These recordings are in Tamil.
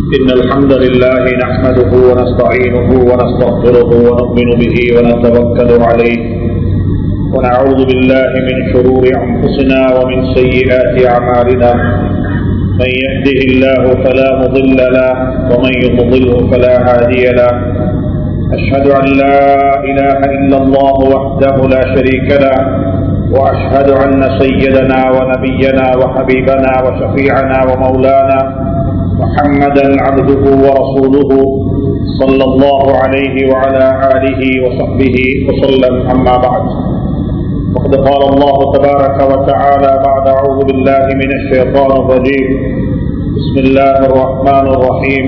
إن الحمد لله نحمده ونستعينه ونستغفره ونؤمن به ونتوكل عليه ونعوذ بالله من شرور أنفسنا ومن سيئات أعمالنا من يهده الله فلا مضل له ومن يضلله فلا هادي له أشهد أن لا إله إلا الله وحده لا شريك له وأشهد أن سيدنا ونبينا وحبيبنا وشفيعنا ومولانا محمدا عبده ورسوله صلى الله عليه وعلى آله وصحبه وسلم. أما بعد، وقد قال الله تبارك وتعالى بعد أعوذ بالله من الشيطان الرجيم. بسم الله الرحمن الرحيم.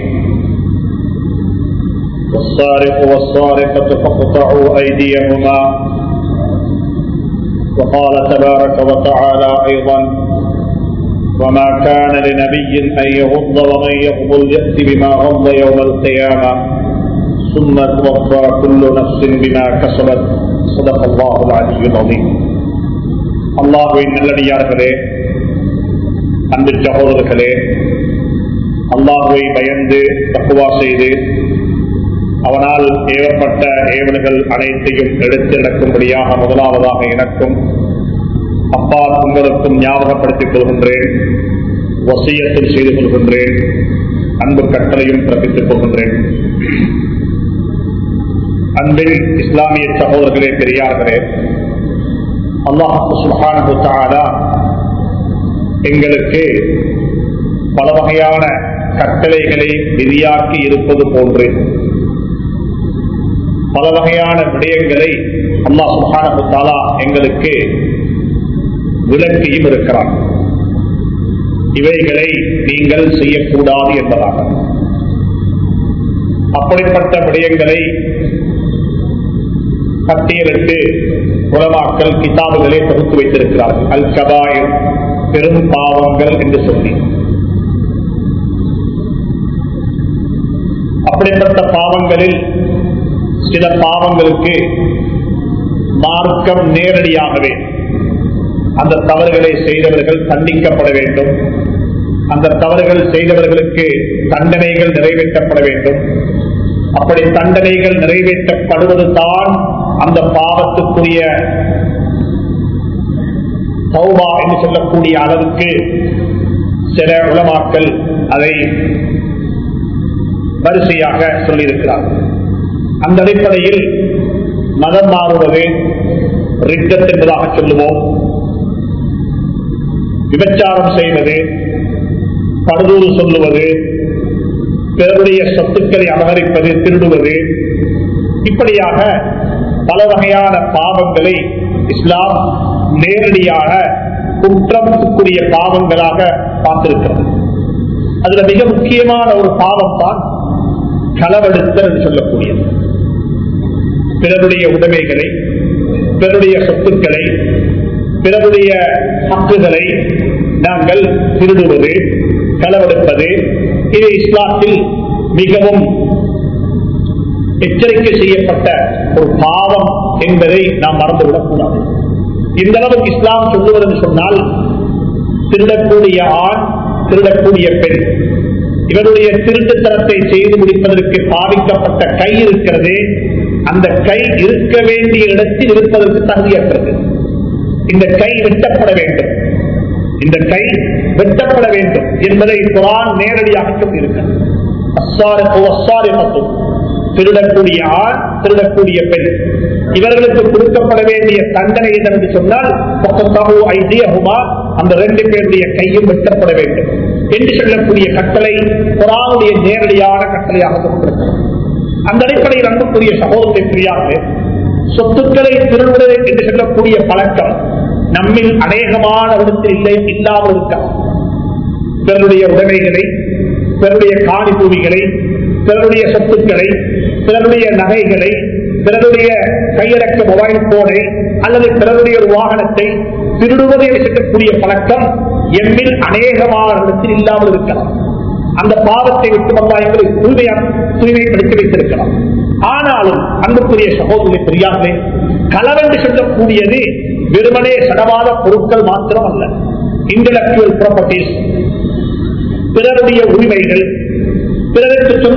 والسارق والسارقة فاقطعوا أيديهما. وقال تبارك وتعالى أيضا: وما كان لنبي أن يغض ومن يغضل يأتي بما غض يوم القيامة ثم توفى كل نفس بما كسبت. صدق الله العلي العظيم. அல்லாஹ்வின் நல்லடியார்களே, அன்பு சகோதரர்களே, அல்லாஹ்வை பயந்து தக்வா செய்து அவனால் ஏவப்பட்ட ஏவல்கள் அனைத்தையும் எடுத்து நடக்கும்படியாக முதலாவதாக எனக்கும் அப்பா உங்களுக்கும் ஞாபகப்படுத்திக் கொள்கின்றேன், வசியத்தில் செய்து கொள்கின்றேன், அன்பு கட்டளையும் பிறப்பித்துக் கொள்கின்றேன். அன்பில் இஸ்லாமிய சகோதரர்களே, பெரியார்களே, அல்லாஹ் சுப்ஹானஹு வ தஆலா எங்களுக்கு பல வகையான கட்டளைகளை விதியாக்கி இருப்பது போன்று பல வகையான விடயங்களை அல்லாஹ் சுப்ஹானஹு வ தஆலா எங்களுக்கு விலக்கியும் இருக்கிறார். இவைகளை நீங்கள் செய்யக்கூடாது என்பதாக அப்படிப்பட்ட விடயங்களை பட்டியலிட்டு உலமாக்கள் கிதாபுகளை தொகுத்து வைத்திருக்கிறார்கள். அல் கபாயிர், பெரும் பாவங்கள் என்று சொல்லி. அப்படிப்பட்ட பாவங்களில் சில பாவங்களுக்கு மார்க்கம் நேரடியாகவே அந்த தவறுகளை செய்தவர்கள் தண்டிக்கப்பட வேண்டும், அந்த தவறுகள் செய்தவர்களுக்கு தண்டனைகள் நிறைவேற்றப்பட வேண்டும். அப்படி தண்டனைகள் நிறைவேற்றப்படுவதுதான் அந்த பாவத்துக்குரிய தௌபா என்று சொல்லக்கூடிய அளவுக்கு சில உலமாக்கள் அதை வரிசையாக சொல்லியிருக்கிறார்கள். அந்த அடிப்படையில் மதம் மாறுவது ரித்தத் என்பதாக சொல்லுவோம், விபச்சாரம் செய்வது, படுதூறு சொல்லுவது, பிறருடைய சொத்துக்களை அபகரிப்பது, திருடுவது, இப்படியாக பல வகையான பாவங்களை இஸ்லாம் நேரடியாக குற்றத்துக்குரிய பாவங்களாக பார்த்திருக்கிறது. அதுல மிக முக்கியமான ஒரு பாவம் தான் களவெடுத்தல் என்று சொல்லக்கூடியது. பிறருடைய உடைமைகளை, பிறருடைய சொத்துக்களை, பிறருடைய ஹக்குகளை நாங்கள் திருடுவது, களவெடுப்பது, இது இஸ்லாத்தில் மிகவும் எச்சரிக்கை செய்யப்பட்ட ஒரு பாவம் என்பதை நாம் மறந்துவிடக் கூடாது. இந்த அளவுக்கு இஸ்லாம் சொல்லுவது என்று சொன்னால், திருடக்கூடிய ஆண், திருடக்கூடிய பெண், இவருடைய திருட்டுத்தனத்தை செய்து முடிப்பதற்கு பாதிக்கப்பட்ட கை இருக்கிறது, அந்த கை இருக்க வேண்டிய இடத்தில் இருப்பதற்கு தகுதியற்றது. இந்த கை வெட்டப்பட வேண்டும், இந்த கை வெட்டப்பட வேண்டும் என்பதை குர்ஆன் நேரடியாக சொல்லியிருக்கிறது. திருடக்கூடிய ஆண், திருடக்கூடிய பெண், இவர்களுக்கு கொடுக்கப்பட வேண்டிய தண்டனை என்று சொன்னால் அந்த ரெண்டு பேருடைய கையும் வெட்டப்பட வேண்டும் என்று சொல்லக்கூடிய கட்டளை குர்ஆனுடைய நேரடியான கட்டளையாக கொடுக்கிறது. அந்த அடிப்படையில் அன்புக்குரிய சகோதரத்தை பிரியாது சொத்துக்களை திருடுவது என்று சொல்லக்கூடிய பழக்கம் நம்மில் அநேகமான இடத்தில் இல்லாமல் இருக்கலாம். பிறருடைய உடைமைகளை, பிறருடைய காணி பூமிகளை, பிறருடைய சொத்துக்களை, பிறருடைய நகைகளை, பிறருடைய கையடக்க மொபைல் போனை அல்லது பிறருடைய ஒரு வாகனத்தை திருடுவதை இருக்கக்கூடிய பழக்கம் எம்மில் அநேகமான இடத்தில் இல்லாமல் இருக்கலாம். அந்த பாவத்தை விட்டு வந்தாயங்களை தூய்மைப்படுத்தி வைத்திருக்கலாம். ஆனாலும் அன்புக்குரிய சகோதரி பெரியார்களே, களவென்று சொல்லக்கூடியது வெறுமனே சடவாத பொருட்கள் மாத்திரம் அல்ல. இன்டலெக்சுவல் ப்ராப்பர்ட்டிஸ், பிறருடைய உரிமைகள்,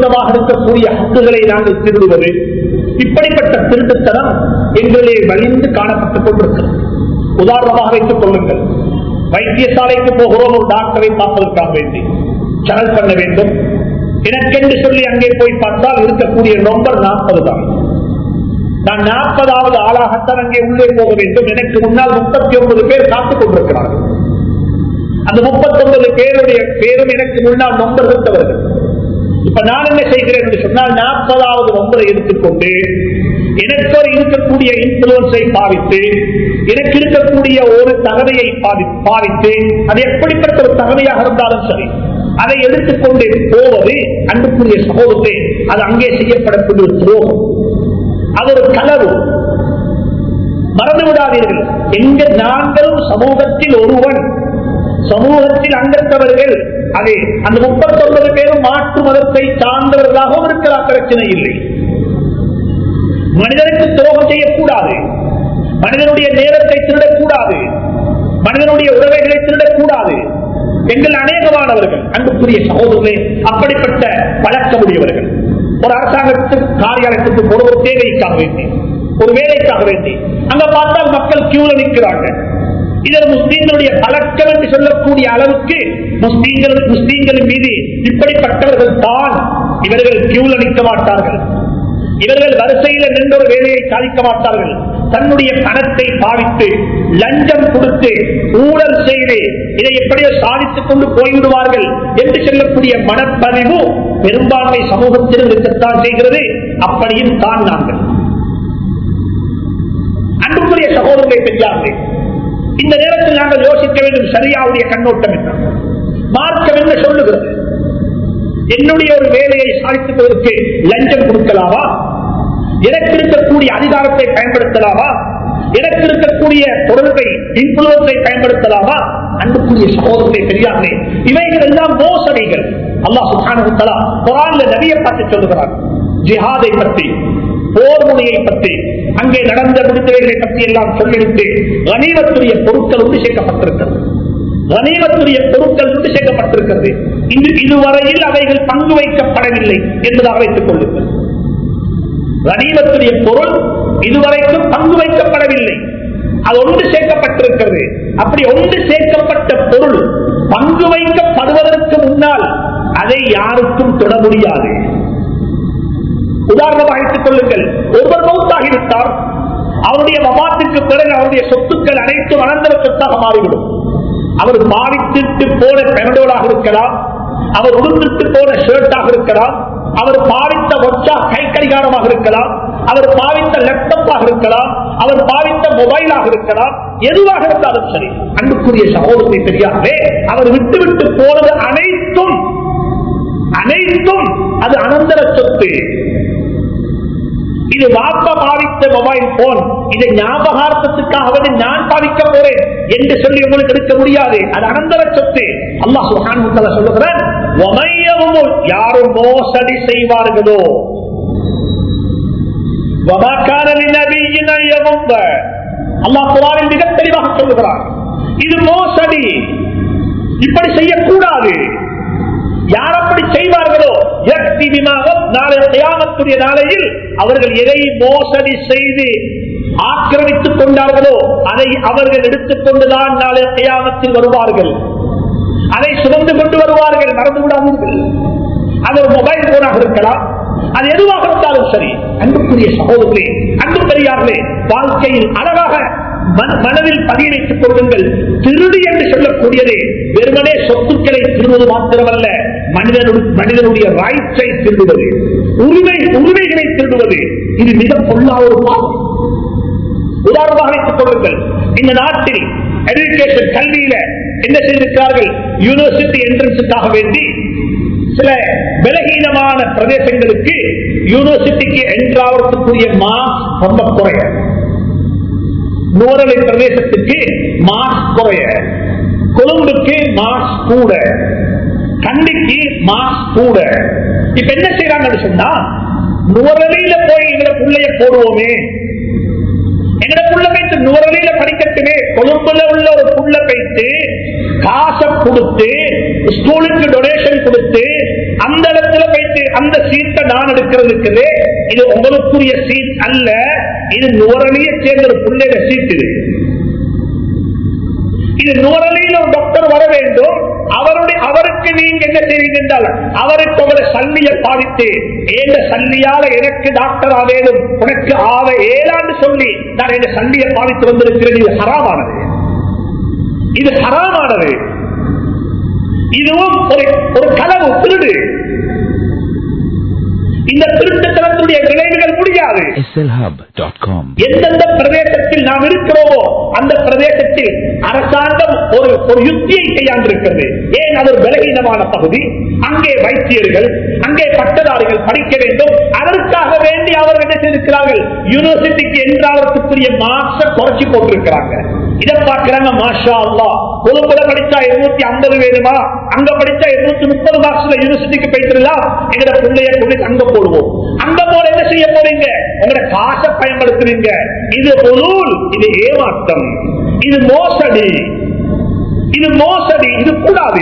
சொந்தமாக இருக்கக்கூடிய ஹக்குகளை நாங்கள் திருடுவது, இப்படிப்பட்ட திருட்டுத்தனம் எங்களே வலிந்து காணப்பட்டுக் கொண்டிருக்கிறது. உதாரணமாக வைத்துக் கொள்ளுங்கள், வைத்தியசாலைக்கு போகிறோம், ஒரு டாக்டரை பார்ப்பதற்காக வேண்டி சேனல் பண்ண வேண்டும். எனக்கென்று சொல்லி அங்கே போய் பார்த்தால் இருக்கக்கூடிய நம்பர் 40 தான். நான் 40வது ஆளாகத்தான் அங்கே உள்ளே போக வேண்டும். எனக்கு முன்னால் 39 பேர் காத்துக் கொண்டிருக்கிறார்கள். அந்த 39 பேருடைய பேரும் எனக்கு முன்னால் நம்பர் இருந்தவர்கள். இப்ப நான் என்ன செய்கிறேன் என்று சொன்னால், 40வது நம்பரை எடுத்துக்கொண்டு எனக்கு இருக்கக்கூடிய இன்ஃபுளுன்ஸை பாவித்து, எனக்கு இருக்கக்கூடிய ஒரு தகவையை பாவித்து, அது எப்படிப்பட்ட ஒரு தகவையாக இருந்தாலும் சரி, அதை எடுத்துக்கொண்டு போவது அன்புக்குரிய சகோதரத்தை, அது அங்கே செய்யப்படக்கூடிய ஒரு துரோகம், அது ஒரு களவு. மறந்து விடாதீர்கள், எங்க நாங்களும் சமூகத்தில் ஒருவன், சமூகத்தில் அங்கத்தவர்கள், அதே அந்த 39 பேரும் மாற்று மதத்தை சார்ந்தவர்களாகவும் இருக்கலாம், பிரச்சனை இல்லை. மனிதனுக்கு துரோகம் செய்யக்கூடாது, மனிதனுடைய நேரத்தை திருடக்கூடாது, மனிதனுடைய உறவைகளை திருடக்கூடாது. எங்கள் அநேகமானவர்கள் அன்புக்குரிய சகோதரர்களே அப்படிப்பட்ட பழக்கமுடையவர்கள். ஒரு அரசாங்கத்துக்கு காரியாலயத்துக்கு போற ஒரு தேவைக்காக வேண்டி, ஒரு வேலைக்காக வேண்டி அங்க பார்த்தால் மக்கள் கியூல நிற்கிறாங்க. இதில் முஸ்லீம்களுடைய பழக்கம் என்று சொல்லக்கூடிய அளவுக்கு முஸ்லீம்களின் மீது இப்படிப்பட்டவர்கள் தான். இவர்கள் கியூல நிற்க மாட்டார்கள், இவர்கள் வரிசையில் நின்ற ஒரு வேலையை சாதிக்க மாட்டார்கள். தன்னுடைய பணத்தை பாவித்து லஞ்சம் கொடுத்து ஊழல் செய்து இதை எப்படியோ சாதித்துக் கொண்டு போய்விடுவார்கள் என்று சொல்லக்கூடிய மனப்பதிவு பெரும்பான்மை சமூகத்தில் இருக்கத்தான் செய்கிறது. அப்படியும் தான் நாங்கள் அன்புக்குரிய சகோதரர்களை பெரியார்களே, இந்த நேரத்தில் நாங்கள் யோசிக்க வேண்டும், சரியாவுடைய கண்ணோட்டம் என்ன, மார்க்கம் என்ன சொல்லுகிறது? என்னுடைய ஒரு வேலையை சாதித்துவதற்கு லஞ்சம் கொடுக்கலாமா? எனக்கு இருக்கக்கூடிய அதிகாரத்தை பயன்படுத்தலாமா? எனக்கு இருக்கக்கூடிய தொடர்பை இன்ஃபுளுன்ஸை பயன்படுத்தலாமா? அன்புக்குரிய சகோதரர்களே பெரியார்களே, இவைகள் எல்லாம் மோசடிகள். அல்லாஹ் சுப்ஹானஹு வ தஆலா குர்ஆன்ல நபியை பார்த்து சொல்லுகிறார், ஜிஹாதை பற்றி, போர் முனையை பற்றி, அங்கே நடந்த விடுதலைகளை பற்றி எல்லாம் சொல்லிவிட்டு கனிமத்துடைய பொருட்கள் ஒன்று சேர்க்கப்பட்டிருக்கிறது. கனிமத்துடைய பொருட்கள் ஒன்று சேர்க்கப்பட்டிருக்கிறது. இதுவரையில் அவைகள் பங்கு வைக்கப்படவில்லை என்பதாக வைத்துக் கொள்ளுங்கள். கனிமத்துடைய பொருள் இதுவரைக்கும் பங்கு வைக்கப்படவில்லை, அது ஒன்று சேர்க்கப்பட்டிருக்கிறது. அப்படி ஒன்று சேர்க்கப்பட்ட பொருள் பங்கு வைக்கப்படுவதற்கு முன்னால் அதை யாருக்கும் தொட முடியாது. உதாரணமாக வைத்துக் கொள்ளுங்கள், ஒருவர் மௌத்தாகிவிட்டார், அவருடைய வபாத்துக்கு பிறகு அவருடைய சொத்துக்கள் அனைத்தும் அனந்தர சொத்தாக மாறிவிடும். அவர் பாவித்திட்டு போன பெனடோலாக இருக்கலாம், அவர் உடுத்திட்டு போன ஷர்ட்டாக இருக்கலாம், அவர் பாவித்த ஒச்சா கை கடிகாரமாக இருக்கலாம், அவர் பாவித்த லேப்டாப்பாக இருக்கலாம், அவர் பாவித்த மொபைலாக இருக்கலாம், எதுவாக இருந்தாலும் சரி. அன்புக்குரிய சகோதரத்தை தெரியாமலே அவர் விட்டுவிட்டு போனது அனைத்தும் அது அனந்தர சொத்து. இது வாப்பா பாவித்த மொபைல் போன், இதை ஞாபகார்த்தத்துக்காக நான் பாவிக்க போறேன் என்று சொல்லி உங்களுக்கு எடுக்க முடியாது, அது அனந்தர சொத்து. அல்லாஹ் சுப்ஹானஹு வ தஆலா சொல்லுகிறார், யாரும் மோசடி செய்வார்களோ, அல்லாஹ் குர்ஆனில் மிக தெளிவாக சொல்லுகிறார், இது மோசடி, இப்படி செய்யக்கூடாது. யார் அப்படி செய்வார்களோ நாளை கியாமத்துடைய நாளையில் அவர்கள் எதை மோசடி செய்து ஆக்கிரமித்துக் கொண்டார்களோ அதை அவர்கள் எடுத்துக்கொண்டுதான் நாளை கியாமத்தில் வருவார்கள், அதை சுமந்து கொண்டு வருவார்கள். மறந்து விடாதீர்கள், அது ஒரு மொபைல் போனாக இருக்கலாம், அது எதுவாக இருந்தாலும் சரி. அன்புக்குரிய சகோதரர்களே, அன்பு பெரியார்களே, வாழ்க்கையில் அழகாக மனதில் பதிய வைத்துக் கொள்ளுங்கள். திருடு என்று சொல்லக்கூடியது வெறுமனே சொத்துக்களை திருடுவது மாத்திரமல்ல, மனிதனுடைய ரைட்ஸை திருடுவது, உரிமைகளை திருடுவது, இது மிக பொல்லாத ஒரு பாவம். உதாரணமாக வைத்துக் கொள்ளுங்கள், இந்த நாட்டில் எஜுகேஷன் கல்வியில என்ன செய்திருக்கிறார்கள், யூனிவர்சிட்டி என்ட்ரன்ஸுக்காக வேண்டி சில பலகீனமான பிரதேசங்களுக்கு யூனிவர்சிட்டிக்கு என்றாவதற்குரிய மார்க்ஸ் ரொம்ப குறைய, நூறலை பிரதேசத்துக்கு மார்க்ஸ் குறைய, கொழும்புக்கு மார்க்ஸ் கூட, கண்டிக்கு மார்க்ஸ் கூட. இப்ப என்ன செய்யறாங்கன்னு சொன்னா, நூறலையில போய் எங்களை பிள்ளைய போடுவோமே, எங்களை புள்ள வைத்து நூறலையில படிக்கட்டுமே, கொழும்புல உள்ள ஒரு புள்ள வைத்து காசை கொடுத்து ஸ்கூலுக்கு டொனேஷன் கொடுத்து அந்த இடத்துல வைத்து அந்த சீட்டை நான் எடுக்கிறது, இது உங்களுக்குரிய சீட் அல்ல, இது நுவரலியை சேர்ந்த ஒரு பிள்ளைய சீட். இது நுவரலியில் ஒரு டாக்டர் வர வேண்டும், அவருக்கு நீங்க என்ன செய்வீங்க என்றால் அவருக்கு உங்களை சல்லியை பாதித்து ஏந்த சல்லியால எனக்கு டாக்டர் ஆவேதும் உனக்கு ஆவ ஏழாண்டு சொல்லி நான் இந்த சல்லியை பாதித்து வந்திருக்கிறேன். இது ஹராமானது, இது ஹராமானது. இதுவும் ஒரு களவு, திருடு. இந்த திருட்டுத்தனத்துடைய விளைவுகள் முடியாது. எந்தெந்த பிரதேசத்தில் நாம் இருக்கிறோமோ அந்த பிரதேசத்தில் அரசாங்கம் ஒரு யுத்தியை கையாண்டிருக்கிறது. ஏன் அது ஒரு பலகீனமான பகுதி, அங்கே வைத்தியர்கள், அங்கே பட்டதாரிகள் படிக்க வேண்டும். அதற்காக வேண்டி அவர்கள் என்ன செய்திருக்கிறார்கள், யூனிவர்சிட்டிக்கு என்றாவதற்குரிய மார்க்ஸை குறைச்சி போட்டிருக்கிறாங்க. இதை பார்க்கிறாங்க, மாஷா அல்லாஹ், கொழும்புல படிச்சா 250 வேணுமா, அங்க படிச்சா 230 மார்க்ஸ்ல யூனிவர்சிட்டிக்கு போயிட்டுலாம் எங்கட பிள்ளைய கொண்டு அங்க போடுவோம். அங்க போல என்ன செய்ய போறீங்க, உங்களோட காசை பயன்படுத்துறீங்க. இது உலூல், இது ஏமாற்றம், இது மோசடி, இது மோசடி, இது கூடாது.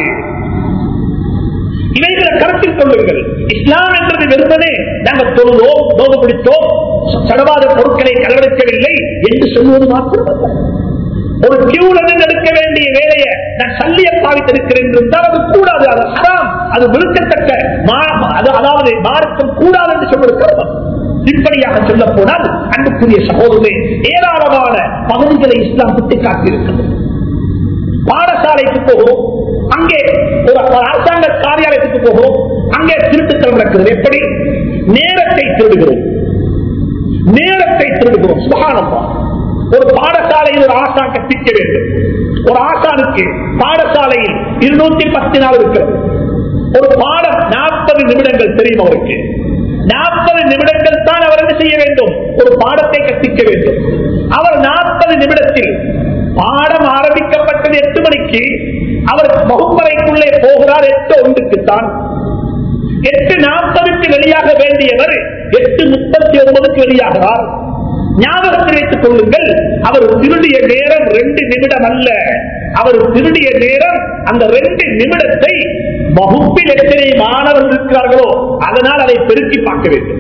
இவைகளை கருத்தில் கொள்ளுங்கள். இஸ்லாம் என்றது வெறுமனே நாங்கள் தொழுவோம், நோவு பிடித்தோம், சடவாத பொருட்களை செலவழிக்கவில்லை என்று சொல்வது மாத்திரமல்ல. ஒரு கியூல எடுக்க வேண்டிய வேலையை நான் சல்லிய பாவித்திருக்கிறேன் என்றால் அது கூடாது, அது ஹராம், அது விருக்கத்தக்க, அதாவது மார்க்கம் கூடாது என்று சொல்லிருக்கிறது. இப்படியாக சொல்ல போனால் அன்புக்குரிய சகோதரே, ஏராளமான பகுதிகளை இஸ்லாம் சுட்டிக்காட்டியிருக்கிறது. பாடசாலைக்கு போகிறோம், அங்கே ஒரு அரசாங்க காரியாலயத்துக்கு போகிறோம், அங்கே திருட்டுத்தனம் நடக்கிறது. எப்படி நேரத்தை திருடுகிறோம், நேரத்தை திருடுகிறோம். சுபஹானல்லாஹ். ஒரு பாடசாலையில் ஒரு ஆசான் கற்பிக்க வேண்டும். ஒரு ஆசானுக்கு பாடசாலையில் 210 நாள் இருக்கிறது. ஒரு பாடம் 40 நிமிடங்கள் தெரியும் அவருக்கு. 40 நிமிடங்கள் தான் அவர் என்ன செய்ய வேண்டும், ஒரு பாடத்தை கற்பிக்க வேண்டும். அவர் 40 நிமிடத்தில் பாடம் ஆரம்பிக்கப்பட்டது 8 மணிக்கு, அவர் வகுப்பறைக்குள்ளே போகிறார் 8:01 8:40 வெளியாக வேண்டியவர் 8:39 வெளியாகிறார். ஞாபகத்தில் வைத்துக் கொள்ளுங்கள், அவர் திருடிய நேரம் 2 நிமிடம் அல்ல, அவர் திருடிய நேரம் அந்த 2 நிமிடத்தை வகுப்பில் எத்தனை மாணவர்கள் இருக்கிறார்களோ அதனால் அதை பெருக்கி பார்க்க வேண்டும்.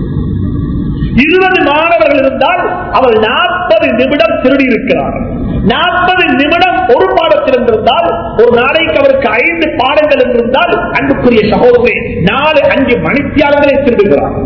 20 மாணவர்கள் இருந்தால் அவர் 40 நிமிடம் திருடி இருக்கிறார். 40 நிமிடம் ஒரு பாடத்தில் இருந்தால் ஒரு நாளைக்கு அவருக்கு 5 பாடங்கள் இருந்தால் அன்புக்குரிய சகோதரரை 4-5 மணித்தியாளர்களை திருடுகிறார்.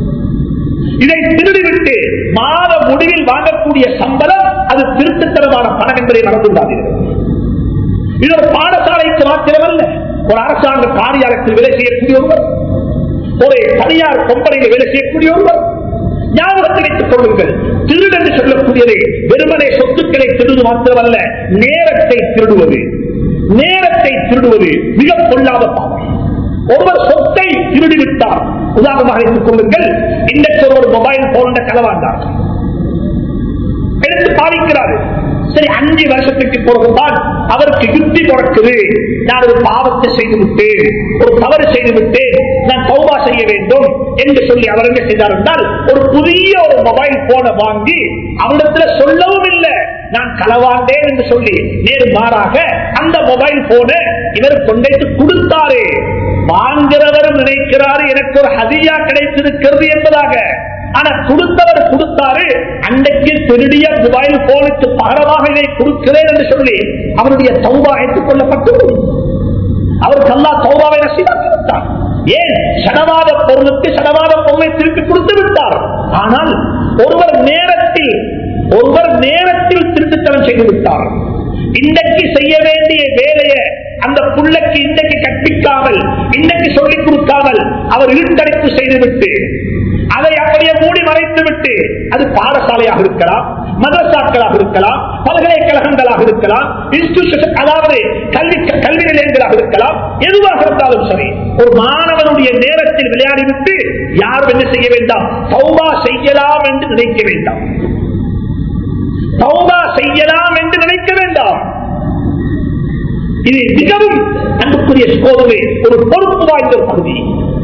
இதை திருடிவிட்டு மாத முடிவில் வாங்கக்கூடிய சம்பளம் அது திருட்டுத்தனமான பணம் என்பதை மறந்துள்ளார்கள். இது ஒரு பாடசாலைக்கு மாத்திரமல்ல, ஒரு அரசாங்க காரியாலயத்தில் வேலை செய்யக்கூடிய ஒருவர், ஒரு தனியார் கம்பெனியில் வேலை செய்யக்கூடிய ஒருவர், ஞாபகத்தில் வைத்துக் கொள்ளுங்கள், திருடு என்று சொல்லக்கூடியதை வெறுமனே சொத்துக்களை திருடுவது மாத்திரமல்ல, நேரத்தை திருடுவது, நேரத்தை திருடுவது மிக பொல்லாத பாவம். ஒருவர் சொத்தை திருடிவிட்டார். உதாரணமாக வைத்துக் கொள்ளுங்கள், இன்றைக்கு ஒரு மொபைல் போன் களவாண்டார், எடுத்து பாதிக்கிறார். சரி, 5 வருஷத்துக்கு பிறகுதான் அவருக்கு யுக்தி பிறக்குது, நான் ஒரு பாவத்தை செய்துவிட்டேன், ஒரு தவறு செய்துவிட்டேன், நான் தௌபா செய்ய வேண்டும் என்று சொல்லி அவர் என்ன செய்தார் என்றால் ஒரு புதிய ஒரு மொபைல் போனை வாங்கி அவரிடத்துல சொல்லவும் இல்லை நான் களவாண்டேன் என்று சொல்லி, நேரு மாறாக அந்த மொபைல் போனை இவர் கொண்டைத்து கொடுத்தாரு. வாங்குறவர் நினைக்கிறாரு எனக்கு ஒரு ஹதியா கிடைத்திருக்கிறது என்பதாக. ஆனா கொடுத்தவர் கொடுத்தாரு, அன்றைக்கு திருடிய மொபைல் போனுக்கு பகரமாக இதை கொடுக்கிறேன் என்று சொல்லி அவருடைய தௌபா ஏற்றுக் கொள்ளப்பட்டது. அவருக்கு அல்லாஹ் தௌபாவை நசீபாக்கி விட்டார். ஏன்? சடவாத பொருளுக்கு சடவாத பொருளை திருப்பி கொடுத்து விட்டார். ஆனால் ஒருவர் நேரத்தில் திருட்டுத்தனம் செய்து விட்டார். இன்றைக்கு செய்ய வேண்டிய வேலையை அந்த புள்ளைக்கு இன்றைக்கு கற்பிக்காமல், இன்றைக்கு சொல்லிக் கொடுக்காமல் அவர் இருட்டடிப்பு செய்துவிட்டு அதை அப்படியே மூடி மறைத்து விட்டு, அது பாடசாலையாக இருக்கலாம், மதரசாக்களாக இருக்கலாம், பல்கலைக்கழகங்களாக இருக்கலாம், இன்ஸ்டிடியூஷன் அதாவது கல்வி நிலையங்களாக இருக்கலாம், எதுவாக இருந்தாலும் சரி, ஒரு மாணவனுடைய நேரத்தில் விளையாடிவிட்டு யாரும் என்ன செய்ய வேண்டாம், தௌபா செய்யலாம் என்று நினைக்க வேண்டாம், தௌபா செய்யலாம் என்று நினைக்க வேண்டாம். இது மிகவும் அன்புக்குரிய சகோதரே ஒரு பொறுப்பு வாய்ந்த ஒரு பகுதி.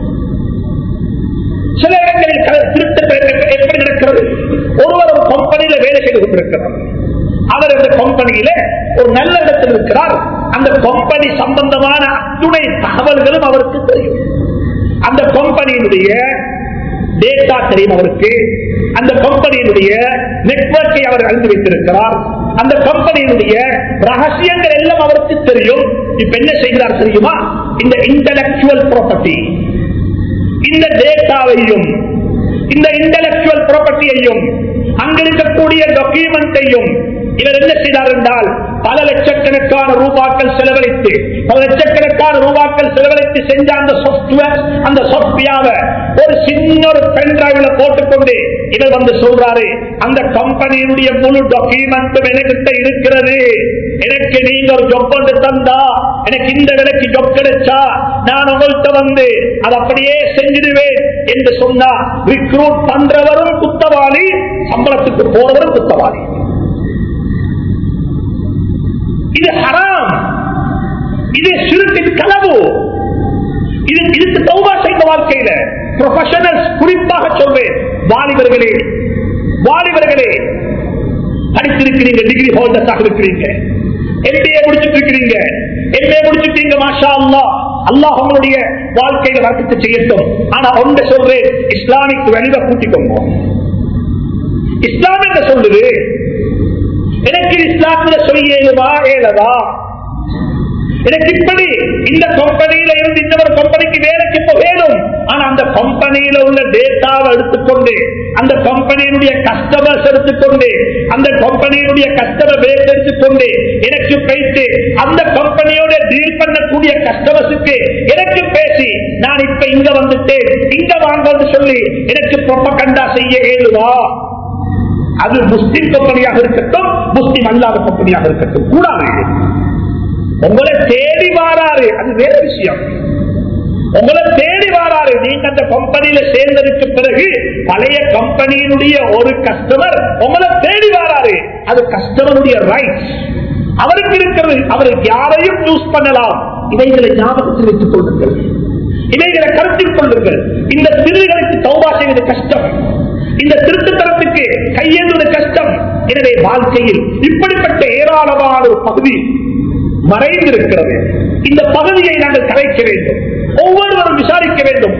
சில இடங்களில் திருட்டு எப்படி நடக்கிறது, ஒருவர் ஒரு கம்பெனியில வேலை செய்து கொண்டிருக்கிறார். அவர் அந்த கம்பெனியில ஒரு நல்ல இடத்தில் இருக்கிறார். அந்த கம்பெனி சம்பந்தமான அத்துணை தகவல்களும் அவருக்கு தெரியும். அந்த கம்பெனியில கம்பெனியினுடைய டேட்டா தெரியும் அவருக்கு, அந்த கம்பெனியினுடைய நெட்வொர்க்கை அவர் அறிந்து வைத்திருக்கிறார், அந்த கம்பெனியினுடைய ரகசியங்கள் எல்லாம் அவருக்கு தெரியும். இப்ப என்ன செய்கிறார் தெரியுமா? இந்த இன்டலெக்சுவல் ப்ராப்பர்ட்டி, இந்த டேட்டாவையும் இந்த இன்டலெக்சுவல் ப்ராப்பர்ட்டியையும் அங்கிருக்கக்கூடிய டாக்குமெண்ட்டையும் இவர் என்ன செய்தார் என்றால் பல லட்சக்கணக்கான ரூபாக்கள் செலவழித்து செஞ்ச அந்த சாப்ட்வேர், அந்த சாப்ட்வேரை ஒரு சின்ன ஒரு பென் டிரைவ்ல போட்டுக்கொண்டு இவர் வந்து சொல்றாரு, அந்த கம்பெனியினுடைய முழு டாக்குமெண்ட்டும் என்கிட்ட இருக்கிறது, எனக்கு நீங்க ஒரு ஜொப் கொண்டு தந்தா, எனக்கு இந்த விலைக்கு ஜொப் கிடைச்சா நான் உங்கள்கிட்ட வந்து அதை அப்படியே செஞ்சிடுவேன் என்று சொன்னா ரிக்ரூட் பண்றவரும் குத்தவாளி, சம்பளத்துக்கு போறவரும் குத்தவாளி. இது ஹராம், இது ஷிர்கின் களவு. இதுக்கு தௌபா செய்த வாழ்க்கையில ப்ரொஃபஷனல்ஸ் குறிப்பாக சொல்வேன், வாலிபர்களே படித்திருக்கிறீங்க, டிகிரி ஹோல்டர்ஸாக இருக்கிறீங்க, MBA முடிச்சிட்டு இருக்கிறீங்க, MA முடிச்சிட்டீங்க, மாஷா அல்லாஹ், அல்லாஹ் உங்களுடைய வாழ்க்கையில வர்க்கத்தை செய்யட்டும். ஆனா ஒன்று சொல்றேன், இஸ்லாமிக் வழிவை கூட்டிக்கோங்க. இஸ்லாம் என்ன சொல்லுது? எனக்கு இஸ்லாத்துல சொல்லியேவா ஏலவா, எனக்கு இப்படி இந்த கம்பெனியில இருந்து இன்னொரு கம்பெனிக்கு வேலைக்கு போகணும், ஆனா அந்த கம்பெனியில உள்ள டேட்டாவை எடுத்துக்கொண்டு, அந்த கம்பெனியினுடைய கஸ்டமர்ஸ் எடுத்துக்கொண்டு, அந்த கம்பெனியினுடைய கஸ்டமர் பேஸ் எடுத்துக்கொண்டு எனக்கு பேசி அந்த கம்பெனியோட டீல் பண்ணக்கூடிய கஸ்டமர்ஸுக்கு எனக்கு பேசி நான் இப்ப இங்க வந்துட்டேன், இங்க வாங்க சொல்லி எனக்கு ப்ரொபகண்டா செய்ய ஏழுவா? அது முஸ்லிம் கம்பெனியாக இருக்கட்டும், முஸ்லிம் அல்லாத கம்பெனியாக இருக்கட்டும் கூடாது. உங்களை தேடி வாராரு, அது வேற விஷயம். உங்களை தேடி வாராரு, நீங்க அந்த கம்பெனியில சேர்ந்ததுக்கு பிறகு பழைய கம்பெனியினுடைய ஒரு கஸ்டமர் உங்களை தேடி வாராரு, அது கஸ்டமருடைய ரைட்ஸ், அவருக்கு இருக்கிறது. அவர் யாரையும் சூஸ் பண்ணலாம். இவைகளை ஞாபகத்தில் வைத்துக் கொள்ளுங்கள், இவைகளை கருத்தில் கொள்ளுங்கள். இந்த திருடுகளுக்கு தௌபா செய்வது கஷ்டம், இந்த திருட்டுத்தனத்துக்கு கையேந்துவது கஷ்டம். எனவே வாழ்க்கையில் இப்படிப்பட்ட ஏராளமான ஒரு பகுதி மறைந்திருக்கிறது. இந்த பகுதியை நாங்கள் கலைக்க வேண்டும், ஒவ்வொருவரும் விசாரிக்க வேண்டும்.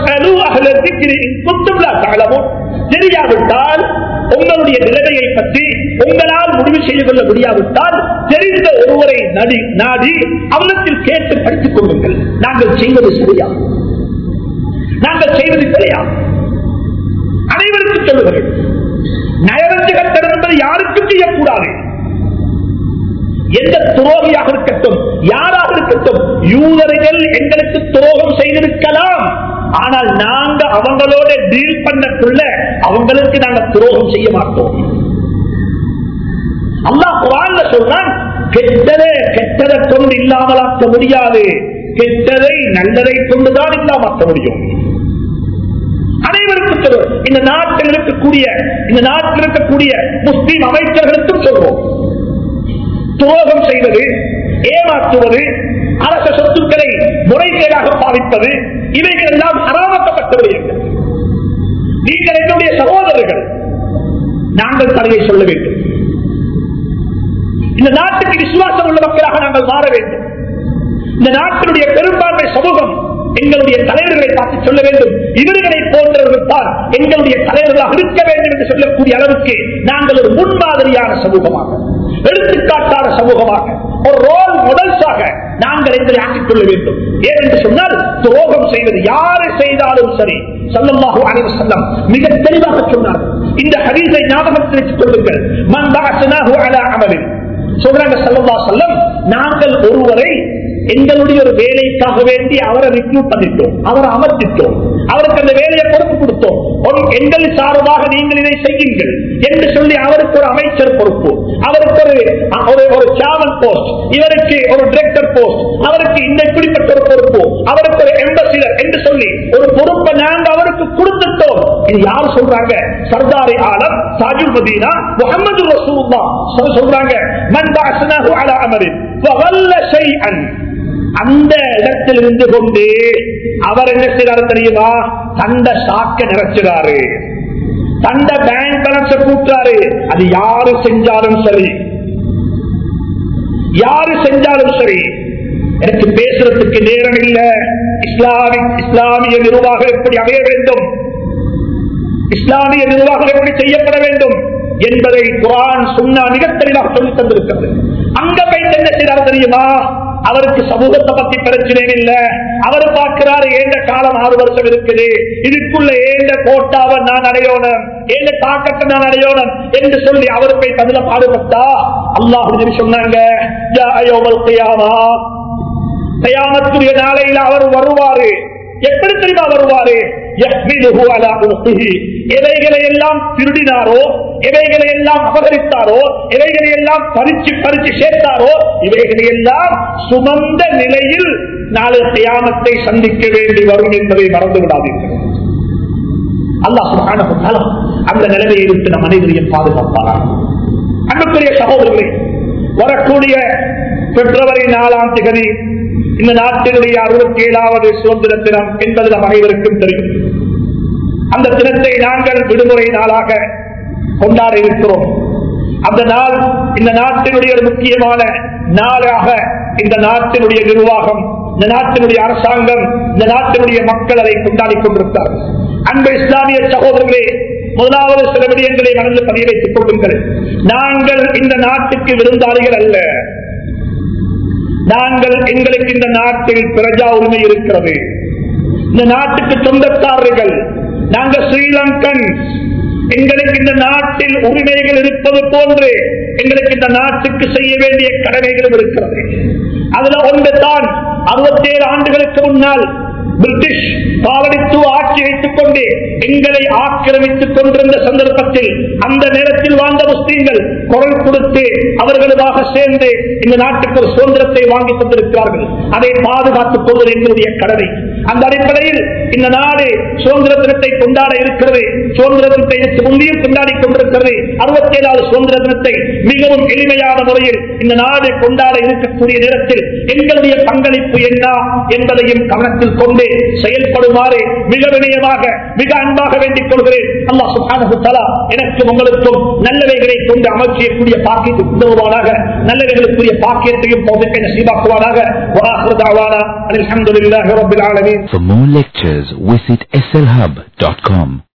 தெரியாவிட்டால் உங்களுடைய நிலைமையை பற்றி உங்களால் முடிவு செய்து கொள்ள முடியாவிட்டால் தெரிந்த ஒருவரை நாடி அவரிடத்தில் கேட்டு படித்துக் கொள்ளுங்கள். நாங்கள் செய்வது சரியா, நாங்கள் செய்வது சரியா? அனைவருக்கும் சொல்லுகிறேன், நயவஞ்சகத்தனம் என்பது யாருக்கும் செய்யக்கூடாது. எந்த துரோகியாக இருக்கட்டும், யாராக இருக்கட்டும், யூதர்கள் எங்களுக்கு துரோகம் செய்திருக்கலாம், ஆனால் நாங்க அவங்களோட டீல் பண்ணக்குள்ள அவங்களுக்கு நாங்க துரோகம் செய்ய மாட்டோம். அல்லாஹ் குர்ஆன்ல சொல்றான், கெட்டதை கொண்டு இல்லாமலாக்க முடியாது, கெட்டதை நல்லதை கொண்டுதான் இல்லாமலாக்க முடியும். அனைவருக்கும் சொல்றோம், இந்த நாட்டில் இருக்கக்கூடிய முஸ்லிம் அமைச்சர்களுக்கும் சொல்றோம், துரோகம் செய்வது, ஏமாற்றுவது, அரச சொத்துக்களை முறைகேடாக பாவிப்பது, இவைகள் எல்லாம் ஹராமாக்கப்பட்டவை. நீங்கள் என்னுடைய சகோதரர்கள், நாங்கள் தடையை சொல்ல வேண்டும். இந்த நாட்டுக்கு விசுவாசம் உள்ள மக்களாக நாங்கள் மாற வேண்டும். இந்த நாட்டினுடைய பெரும்பான்மை சமூகம் எங்களுடைய தலைவர்களை பார்த்து சொல்ல வேண்டும், இவர்களை போன்றவர்கள் தான் எங்களுடைய தலைவர்களாக இருக்க வேண்டும் என்று சொல்லக்கூடிய அளவுக்கு நாங்கள் ஒரு முன்மாதிரியான சமூகமாக, எடுத்துக்காட்டான சமூகமாக, ஒரு ரோல் மாடல்ஸாக நாங்கள் எங்களை ஆக்கிக் கொள்ள வேண்டும். ஏனென்று சொன்னால் துரோகம் செய்வது யாரை செய்தாலும் சரி, ஸல்லல்லாஹு அலைஹி வஸல்லம் மிக தெளிவாக சொன்னார். இந்த ஹதீஸை ஞாபகத்தில் வைத்துக் கொள்ளுங்கள். மன் பஅஸனாஹு அலா அமலின், சொல்றாங்க ஸல்லல்லாஹு அலைஹி வஸல்லம், நாங்கள் ஒருவரை எங்களுடைய ஒரு வேலைக்காக வேண்டி அவரை ரிக்ரூட் பண்ணிட்டோம், அவரை அமர்த்திட்டோம், அவருக்கு அந்த வேலையை பொறுப்பு கொடுத்தோம், எங்கள் சார்பாக நீங்கள் இதை செய்யுங்கள் என்று சொல்லி அவருக்கு ஒரு அமைச்சர் பொறுப்பு, அவருக்கு ஒரு சேர்மன் போஸ்ட், இவருக்கு ஒரு டைரக்டர் போஸ்ட், அவருக்கு இந்த இப்படிப்பட்ட ஒரு பொறுப்பு, அவருக்கு ஒரு எம்பசிடர் என்று சொல்லி ஒரு பொறுப்பை நாங்கள் அவருக்கு கொடுத்துட்டோம். இது யார் சொல்றாங்க? சர்தாரி ஆலம் தாஜுல் மதீனா முஹம்மது ரசூலுல்லாஹ் சொல்றாங்க, மன் பஅஸனாஹு அலா அமரின் ஃபவல்ல ஷைஅன், அந்த இடத்தில் இருந்து கொண்டு அவர் என்ன செய்யறாரு தெரியுமா? தண்ட சாக்க நிறைச்சுறாரு, தண்ட பேங்க் பேலன்ஸ கூட்டுறாரு. அது யாரு செஞ்சாலும் சரி, யாரு செஞ்சாலும் சரி, எனக்கு பேசுறதுக்கு நேரம் இல்ல. இஸ்லாமிய நிர்வாகம் எப்படி அமைய வேண்டும், இஸ்லாமிய நிர்வாகம் எப்படி செய்யப்பட வேண்டும் என்பதை குர்ஆன் சுன்னா மிக தெளிவாக சொல்லித் தந்திருக்கிறது. அங்க போய் என்ன செய்தார் தெரியுமா? அவருக்கு சமூகத்தை பத்தி பிரச்சனை இல்ல. அவர் பார்க்கிறாரு, ஏண்ட காலம் 6 வருஷம் இருக்குது, இதுக்குள்ள ஏண்ட கோட்டாவை நான் அடையோணும், ஏண்ட தாக்கத்தை நான் அடையோணும் என்று சொல்லி அவர் போய் அதுல பாடுபட்டா அல்லாஹ் சொன்னாங்க, கியாமத்துடைய நாளையில் அவர் வருவாரு. எப்படி தெரியுமா வருவாரு? எவைகளை எல்லாம் திருடினாரோ, எவைகளை எல்லாம் அபகரித்தாரோ, எவைகளை எல்லாம் பறிச்சு சேர்த்தாரோ, இவைகளை எல்லாம் சுமந்த நிலையில் நாளை கியாமத்தை சந்திக்க வேண்டி வரும் என்பதை மறந்து விடாதீர்கள். அல்லாஹ் சுப்ஹானஹு வ தஆலா அந்த நிலைமையை இருந்து நம் அனைவரையும் பாதுகாப்பார். அன்புக்குரிய சகோதரர்களே, வரக்கூடிய பிப்ரவரி 4ஆம் தேதி இந்த நாட்டினுடைய 67வது சுதந்திர தினம் என்பது நம் அனைவருக்கும் தெரியும். அந்த தினத்தை நாங்கள் விடுமுறை நாளாக கொண்டாட இருக்கிறோம். அந்த நாள் இந்த நாட்டினுடைய ஒரு முக்கியமான நாளாக இந்த நாட்டினுடைய நிர்வாகம், இந்த நாட்டினுடைய அரசாங்கம், இந்த நாட்டினுடைய மக்கள் அதை கொண்டாடி கொண்டிருக்கிறார்கள். அன்பு இஸ்லாமிய சகோதரர்களே, முதலாவது சில விடயங்களை மனதில் பதிய வைத்துக் கொள்ளுங்கள். நாங்கள் இந்த நாட்டுக்கு விருந்தாளிகள் அல்ல. நாங்கள் எங்களுக்கு இந்த நாட்டில் பிரஜா உரிமை இருக்கிறது. இந்த நாட்டுக்கு சொந்தக்காரர்கள் நாங்கள் ஸ்ரீலங்கன். எங்களுக்கு இந்த நாட்டில் உரிமைகள் இருப்பது போன்று எங்களுக்கு இந்த நாட்டுக்கு செய்ய வேண்டிய கடமைகளும் இருக்கிறது. அதுல ஒன்று தான் 67 ஆண்டுகளுக்கு முன்னால் பிரிட்டிஷ் காலனித்துவ ஆட்சி வைத்துக் கொண்டு எங்களை ஆக்கிரமித்துக் கொண்டிருந்த சந்தர்ப்பத்தில் அந்த நேரத்தில் வாழ்ந்த முஸ்லீம்கள் குரல் கொடுத்து அவர்களுக்காக சேர்ந்து இந்த நாட்டுக்கு ஒரு சுதந்திரத்தை வாங்கி தந்திருக்கிறார்கள். அதை பாதுகாத்துக் கொள்வது எங்களுடைய கடமை. அந்த அடிப்படையில் இந்த நாடு சுதந்திர தினத்தை கொண்டாட இருக்கிறது. சுதந்திர தினத்தை முந்தையும் கொண்டாடி கொண்டிருக்கிறது. 67வது சுதந்திர தினத்தை மிகவும் எளிமையான முறையில் இந்த நாடு கொண்டாட இருக்கக்கூடிய நேரத்தில் எங்களுடைய பங்களிப்பு என்ன என்பதையும் கவனத்தில் கொண்டு செயல்படுமாறு மிக வினயமாக மிக அன்பாக வேண்டிக் கொள்கிறேன். அல்லாஹ் சுப்ஹானஹு வ தஆலா எனக்கும் உங்களுக்கும் நல்லவைகளை கொண்டு அமைச்சக்கூடிய பாக்கியத்தை உதவுவானாக. நல்லவைகளுக்குரிய பாக்கியத்தையும் தௌஃபீகை நசீபாக்குவானாக. வ ஆகிரு தஅவானா அல்ஹம்துலில்லாஹி ரப்பில் ஆலமீன். For more lectures, visit slhub.com.